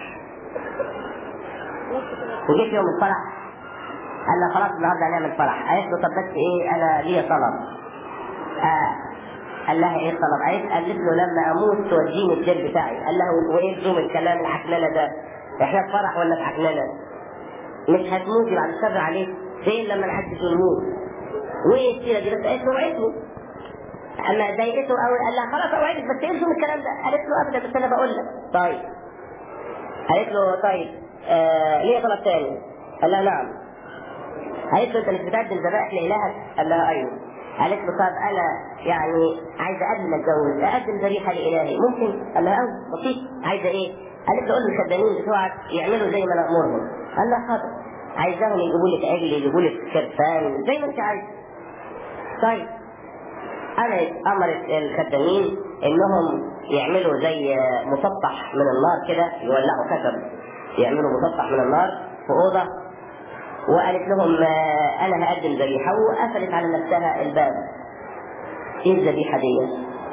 وجيت يوم الفرح قال لها خلاص النهارده هنعمل فرح. قالت له طب بس ايه انا ليا طلب. آه. قال لها ايه الطلب؟ قالت قالت له لما اموت توديني الدير بتاعي. قال لها وايه لزوم الكلام العكننه ده؟ احنا في فرح ولا في عكننه؟ مش هتموتي بعد الشر عليك، فين لما نحدد ونموت؟ وايه السيره دي؟ بس قالت له اوعدني. اما ضايقته قوي قال لها خلاص اوعدك بس ايه لزوم الكلام ده؟ قالت له ابدا بس انا بقول لك. طيب. قالت له طيب آه ليه طلب تاني؟ قال لها نعم. قالت له انت مش بتقدم ذبائح لالهك؟ قال لها ايوه. قالت له طب انا يعني عايزه قبل ما اتجوز اقدم ذبيحه لالهي ممكن؟ قال لها اه بسيط. عايزه ايه؟ قالت له قول للخدامين بتوعك يعملوا زي ما انا امرهم. قال لها حاضر. عايزاهم يجيبوا لك عجل، يجيبوا لك خرفان زي ما انت عايز. طيب انا امرت الخدامين انهم يعملوا زي مسطح من النار كده، يولعوا خشب يعملوا مسطح من النار في اوضه، وقالت لهم انا هقدم ذبيحه، وقفلت على نفسها الباب. ايه الذبيحه دي؟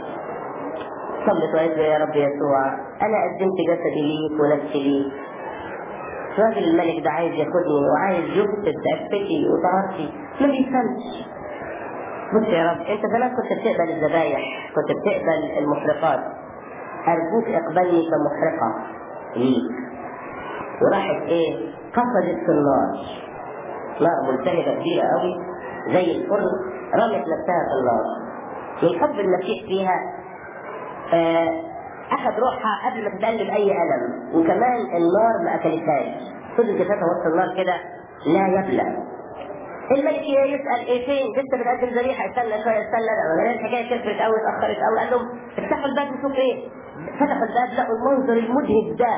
صلت وقالت له يا رب يسوع انا قدمت جسدي ليك ونفسي ليك. راجل الملك ده عايز ياخدني وعايز يفسد عفتي وطهارتي، ما بيفهمش. بص يا رب انت زمان كنت بتقبل الذبايح، كنت بتقبل المحرقات، ارجوك اقبلني كمحرقه ليك. وراحت ايه؟ قصدت في النار، نار ملتهبه كبيره قوي زي الفرن، رمت نفسها في النار. من حب المسيح فيها آه اخذ روحها قبل ما تتقلب اي الم، وكمان النار ما اكلتهاش، فضل جسدها وسط النار كده لا يبلى. الملك يسال ايه فين؟ لسه بتقدم ذبيحه، استنى شويه استنى، لا الحكايه كبرت قوي اتاخرت قوي. قال لهم افتحوا الباب نشوف ايه. فتحوا الباب لقوا المنظر المدهش ده،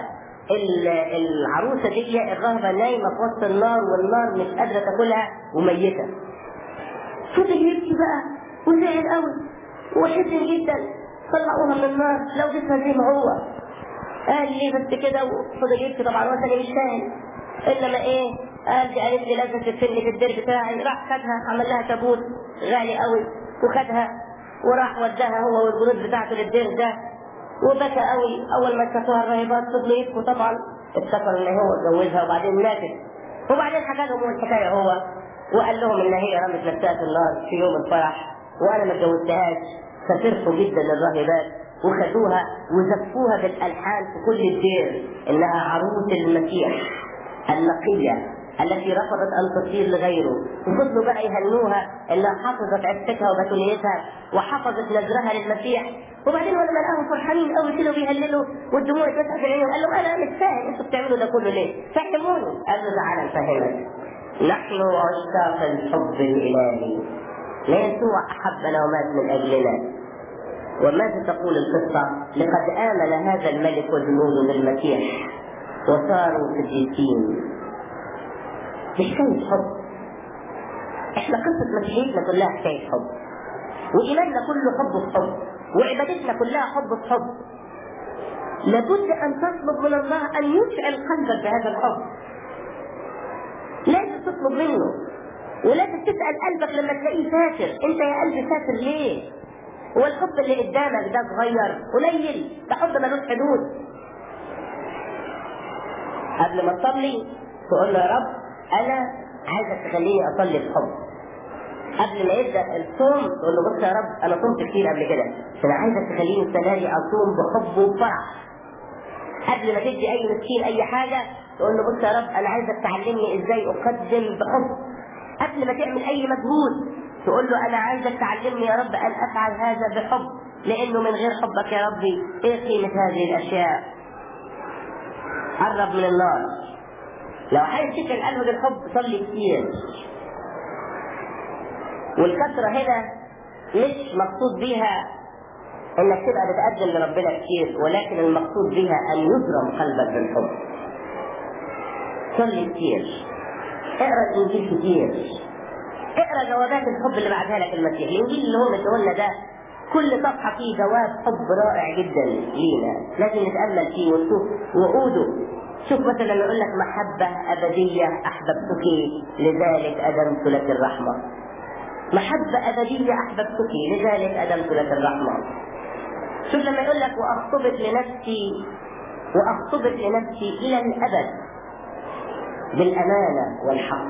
العروسه دي الرهبه نايمه في وسط النار والنار مش قادره تاكلها وميته. فضل يبكي بقى وزعل قوي وحزن جدا. طلعوها من النار لو جسمها زي ما هو. قال لي بس كده وفضل يبكي طبعا وانا مش فاهم. انما ايه؟ قال دي قالت لي لازم تدفني في الدير بتاعي. راح خدها عمل لها تابوت غالي قوي وخدها وراح وداها هو والجنود بتاعته للدير ده وبكى قوي. اول ما شافوها الراهبات فضلوا يبكوا طبعا، افتكروا ان هو اتجوزها وبعدين ماتت. وبعدين حكى لهم الحكايه هو وقال لهم ان هي رمت نفسها في النار في يوم الفرح وانا ما اتجوزتهاش. ففرحوا جدا الراهبات وخدوها وزفوها بالالحان في كل الدير انها عروس المسيح النقيه التي رفضت ان تصير لغيره. وفضلوا بقى يهنوها انها حفظت عفتها وبتوليتها وحفظت نذرها للمسيح. وبعدين لما لقاهم فرحانين قوي كده بيهللوا والدموع تسعى في عينيهم قال لهم انا مش فاهم انتوا بتعملوا ده كله ليه؟ فهموني. قال له تعالى نفهمك. نحن عشاق الحب الالهي، يسوع احبنا ومات من اجلنا. وماذا تقول القصه؟ لقد امن هذا الملك وجنوده بالمسيح وصاروا قديسين. مش حكايه حب، احنا قصه مسيحيتنا كلها حكايه حب، وايماننا كله حب في حب، وعبادتنا كلها حب في حب. لابد ان تطلب من الله ان يشعل قلبك بهذا الحب. لازم تطلب منه ولازم تسال قلبك لما تلاقيه ساتر. انت يا قلبي ساتر ليه؟ هو الحب اللي قدامك ده صغير قليل؟ ده حب ملوش حدود. قبل ما تصلي تقول له يا رب انا عايزك تخليني اصلي بحب. قبل ما يبدا الصوم تقول له بص يا رب انا صمت كتير قبل كده، فانا عايزك تخليني السنه دي اصوم بحب وبفرح. قبل ما تدي اي مسكين اي حاجه تقول له بص يا رب انا عايزك تعلمني ازاي اقدم بحب. قبل ما تعمل اي مجهود تقول له انا عايزك تعلمني يا رب ان افعل هذا بحب، لانه من غير حبك يا ربي ايه قيمه هذه الاشياء؟ قرب من النار. لو عايز تشكل قلبك الحب صلي كتير. والكثرة هنا مش مقصود بيها انك تبقى بتقدم لربنا كتير، ولكن المقصود بيها ان يضرم قلبك بالحب. صلي كتير، اقرا الانجيل كتير، اقرا جوابات الحب اللي بعتها لك المسيح. الانجيل اللي هو مديهولنا ده كل صفحة فيه جواب حب رائع جدا لينا، لازم نتأمل فيه ونشوف وعوده. شوف مثلا يقول لك محبة أبدية أحببتك لذلك أدمت لك الرحمة. محبة أبدية أحببتك لذلك أدمت لك الرحمة. شوف لما يقول لك وأخطبت لنفسي وأخطبت لنفسي إلى الأبد بالأمانة والحق.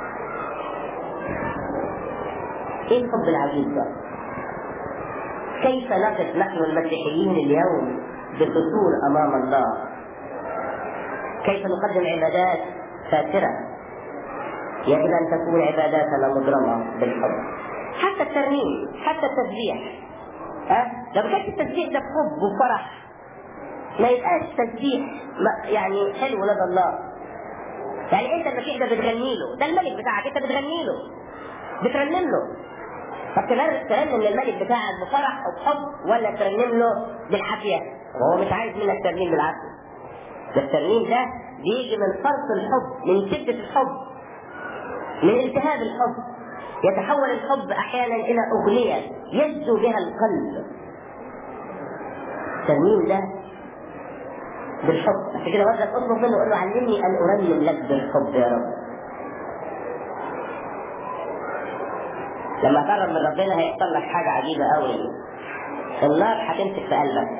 إيه الحب العجيب ده؟ كيف نقف نحن المسيحيين اليوم بقصور أمام الله؟ كيف نقدم عبادات فاترة؟ يجب أن تكون عباداتنا مضرمة بالحب. حتى الترنيم، حتى التسبيح، أه؟ لو كانت التسبيح ده بحب وفرح ما يبقاش تسبيح يعني حلو لدى الله. يعني أنت المسيح ده بتغني له، ده الملك بتاعك، أنت بتغني له، بترنم له. طب ترنم للملك بتاعك بفرح أو بحب ولا ترنم له بالعافية؟ وهو مش عايز منك ترنيم بالعافية. ده الترنيم ده بيجي من فرط الحب، من شدة الحب، من التهاب الحب. يتحول الحب أحيانا إلى أغنية يجدو بها القلب. الترنيم ده بالحب. عشان كده وقت اطلب منه وقول له علمني أن أرنم لك بالحب يا رب. لما تقرب من ربنا هيحصل لك حاجة عجيبة قوي. النار هتمسك في قلبك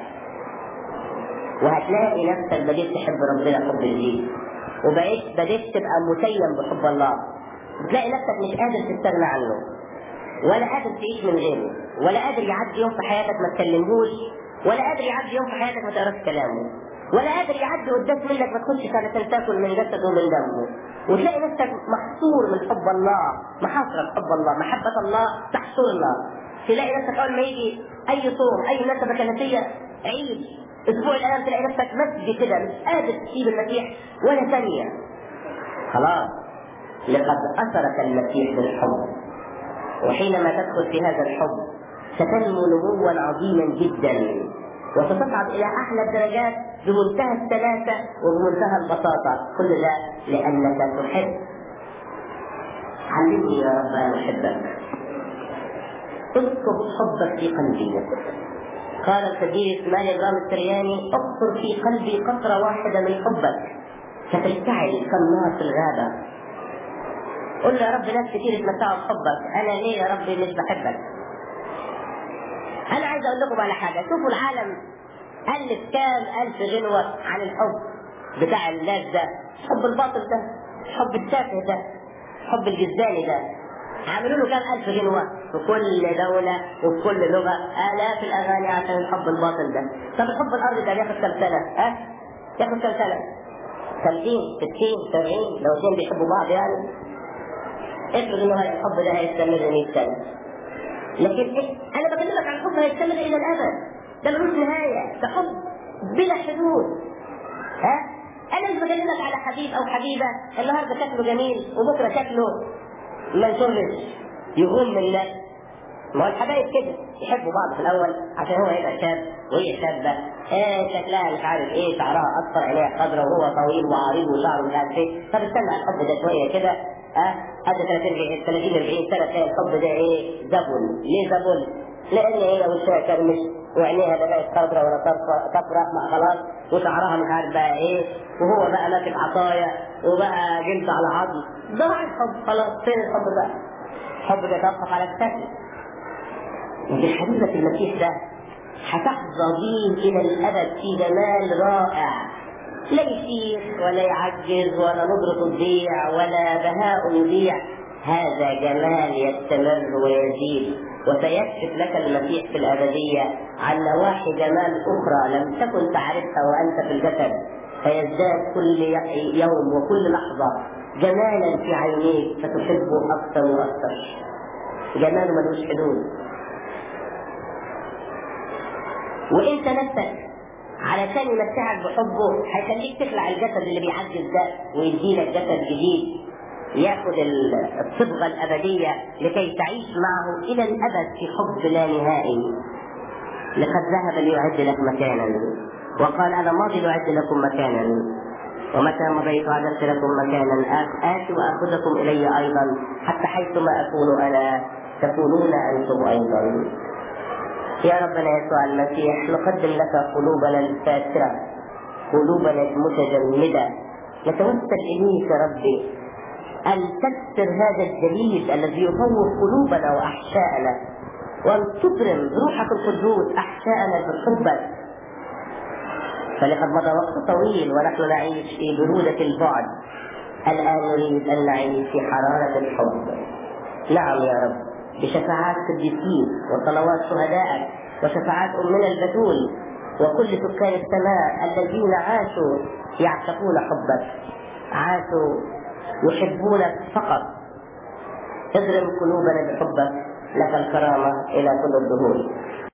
وهتلاقي نفسك بديت تحب ربنا حب جديد، وبقيت بديت تبقى متيم بحب الله. بتلاقي نفسك مش قادر تستغنى عنه ولا قادر تعيش من غيره، ولا قادر يعدي يوم في حياتك ما تكلمهوش، ولا قادر يعدي يوم في حياتك ما تقراش كلامه، ولا قادر يعدي قدام منك ما تخش علشان تاكل من جسده ومن دمه. وتلاقي نفسك محصور من حب الله، محاصرة حب الله، محبة الله تحصرنا. تلاقي نفسك أول ما يجي أي صوم أي مناسبة كنسية عيد أسبوع الأيام تلاقي نفسك مسجد كده مش قادر تسيب المسيح ولا ثانية. خلاص لقد أثرك المسيح بالحب، وحينما تدخل في هذا الحب ستنمو نموا عظيما جدا وستصعد إلى أعلى الدرجات بمنتهى السلاسة وبمنتهى البساطة. كل ذلك لأنك تحب. علمني يا رب أن أحبك. اذكر حبك في قلبي قال القديس مالي الرام السرياني: اقصر في قلبي قطرة واحدة من حبك فتشتعل كالنار في الغابة. قل له: يا رب ناس كتير اتمتعوا بحبك، انا ليه يا ربي مش بحبك؟ انا عايز اقول لكم على حاجة. شوفوا العالم ألف كام ألف غنوة عن الحب بتاع الناس ده، حب الباطل ده، حب التافه ده، حب الجزاني ده. عملوا له كام ألف غنوة في كل دولة وفي كل لغة، آلاف الأغاني عشان الحب الباطل ده. طب الحب الأرضي ده بياخد كام سنة؟ ها؟ ياخد كام سنة؟ خمسين ستين سبعين لو اثنين بيحبوا بعض يعني. افرض إنه الحب ده هيستمر مئة سنة. لكن إيه؟ أنا بكلمك عن حب هيستمر إلى الأبد، ده ملوش نهاية، ده حب بلا حدود. ها؟ أنا مش بكلمك على حبيب أو حبيبة النهارده شكله جميل وبكرة شكله ما يسرش يغم الناس. ما هو الحبايب كده يحبوا بعض في الأول عشان هو يبقى شاب وهي شابة، إيه شكلها مش عارف إيه، شعرها أصفر عينيها خضراء وهو طويل وعريض وشعره مش عارف إيه. طب استنى على الحب ده شوية كده، ها؟ هذا ثلاثين أربعين سنة تلاقي الحب ده إيه؟ زبل. ليه زبل؟ لأن هي وشها كرمش وعينيها بدأت خضراء ولا صفراء ما خلاص، وشعرها مش عارف بقى إيه، وهو بقى ماسك عصاية وبقى جلد على عظم. ضاع الحب خلاص. فين الحب بقى؟ الحب ده يتوقف على الكتف. لكن حبيبة المسيح ده هتحظى به إلى الأبد في جمال رائع، لا يشيخ ولا يعجز ولا نضرة تضيع ولا بهاء يضيع. هذا جمال يستمر ويزيد، وسيكشف لك المسيح في الأبدية عن نواحي جمال أخرى لم تكن تعرفها وأنت في الجسد، فيزداد كل يوم وكل لحظة جمالا في عينيك فتحبه أكثر وأكثر. جماله ملوش حدود. وانت نفسك علشان يمتعك بحبه هيخليك تخلع الجسد اللي بيعجز ده ويديلك جسد جديد ياخد الصبغة الأبدية لكي تعيش معه إلى الأبد في حب لا نهائي. لقد ذهب ليعد لك مكانا وقال: أنا ماضي لأعد لكم مكانا، ومتى مضيت أعددت لكم مكانا آتي وأخذكم إلي أيضا حتى حيثما أكون أنا تكونون أنتم أيضا. يا ربنا يسوع المسيح، نقدم لك قلوبنا الفاترة، قلوبنا المتجمدة، نتوسل إليك يا ربي أن تكسر هذا الجليد الذي يطوف قلوبنا وأحشاءنا، وأن تبرم بروحك القدوس أحشاءنا بحبك. فلقد مضى وقت طويل ونحن نعيش في برودة البعد، الآن نريد أن نعيش في حرارة الحب. نعم يا رب، بشفاعات قديسين وصلوات شهدائك وشفاعات أمنا البتول وكل سكان السماء الذين عاشوا يعشقون حبك، عاشوا يحبونك فقط. اضرب قلوبنا بحبك، لك الكرامة إلى كل الدهور.